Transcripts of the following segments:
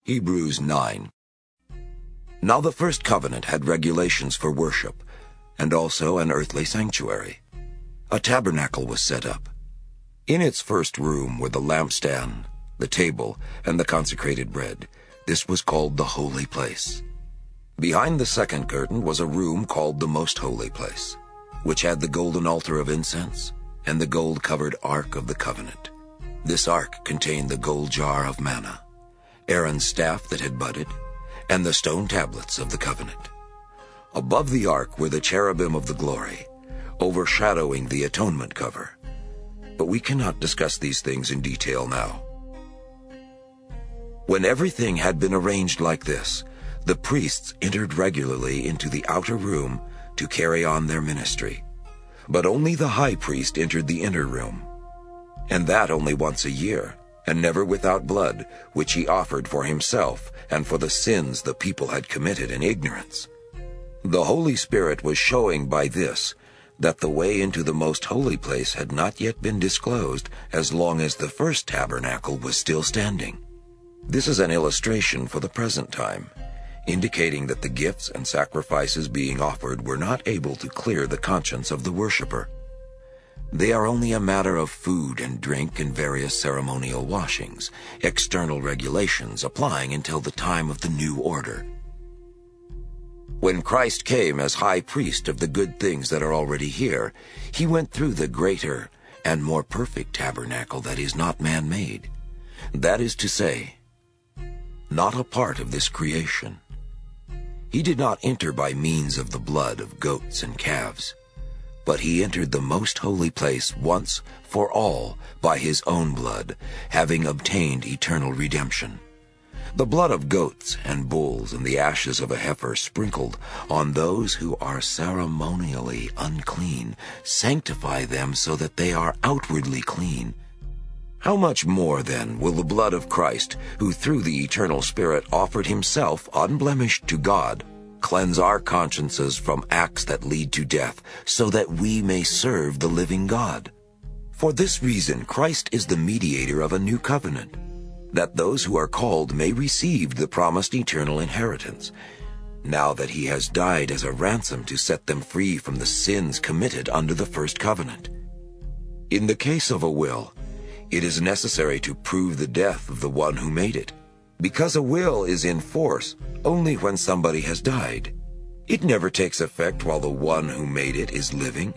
Hebrews 9. Now the first covenant had regulations for worship, and also an earthly sanctuary. A tabernacle was set up. In its first room were the lampstand, the table, and the consecrated bread. This was called the holy place. Behind the second curtain was a room called the most holy place, which had the golden altar of incense and the gold-covered ark of the covenant. This ark contained the gold jar of manna, Aaron's staff that had budded, and the stone tablets of the covenant. Above the ark were the cherubim of the glory, overshadowing the atonement cover. But we cannot discuss these things in detail now. When everything had been arranged like this, the priests entered regularly into the outer room to carry on their ministry. But only the high priest entered the inner room, and that only once a year, and never without blood, which he offered for himself and for the sins the people had committed in ignorance. The Holy Spirit was showing by this that the way into the most holy place had not yet been disclosed as long as the first tabernacle was still standing. This is an illustration for the present time, indicating that the gifts and sacrifices being offered were not able to clear the conscience of the worshiper. They are only a matter of food and drink and various ceremonial washings, external regulations applying until the time of the new order. When Christ came as high priest of the good things that are already here, he went through the greater and more perfect tabernacle that is not man-made. That is to say, not a part of this creation. He did not enter by means of the blood of goats and calves, but he entered the most holy place once for all by his own blood, having obtained eternal redemption. The blood of goats and bulls and the ashes of a heifer sprinkled on those who are ceremonially unclean sanctify them so that they are outwardly clean. How much more, then, will the blood of Christ, who through the eternal Spirit offered himself unblemished to God, cleanse our consciences from acts that lead to death, so that we may serve the living God? For this reason Christ is the mediator of a new covenant, that those who are called may receive the promised eternal inheritance, now that he has died as a ransom to set them free from the sins committed under the first covenant. In the case of a will, it is necessary to prove the death of the one who made it, because a will is in force only when somebody has died. It never takes effect while the one who made it is living.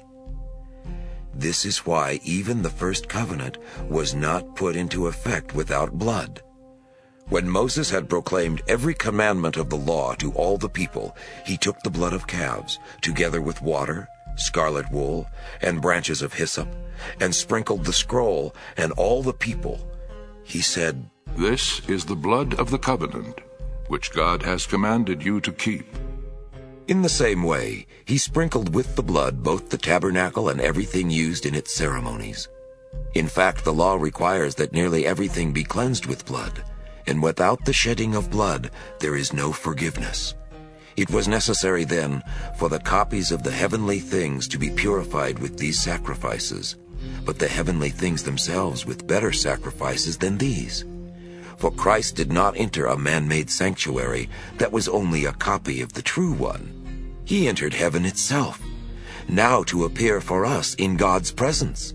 This is why even the first covenant was not put into effect without blood. When Moses had proclaimed every commandment of the law to all the people, he took the blood of calves, together with water, scarlet wool, and branches of hyssop, and sprinkled the scroll and all the people. He said, "This is the blood of the covenant, which God has commanded you to keep." In the same way, he sprinkled with the blood both the tabernacle and everything used in its ceremonies. In fact, the law requires that nearly everything be cleansed with blood, and without the shedding of blood there is no forgiveness. It was necessary then for the copies of the heavenly things to be purified with these sacrifices, but the heavenly things themselves with better sacrifices than these. For Christ did not enter a man-made sanctuary that was only a copy of the true one. He entered heaven itself, now to appear for us in God's presence.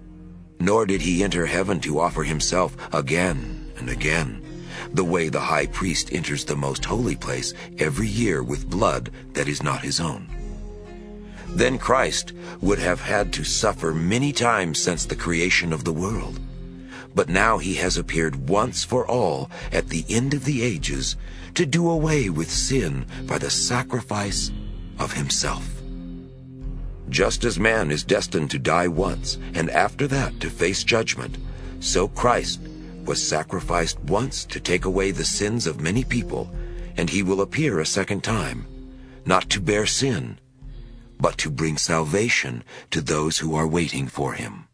Nor did he enter heaven to offer himself again and again, the way the high priest enters the most holy place every year with blood that is not his own. Then Christ would have had to suffer many times since the creation of the world. But now he has appeared once for all at the end of the ages to do away with sin by the sacrifice of himself. Just as man is destined to die once and after that to face judgment, so Christ was sacrificed once to take away the sins of many people, and he will appear a second time, not to bear sin, but to bring salvation to those who are waiting for him.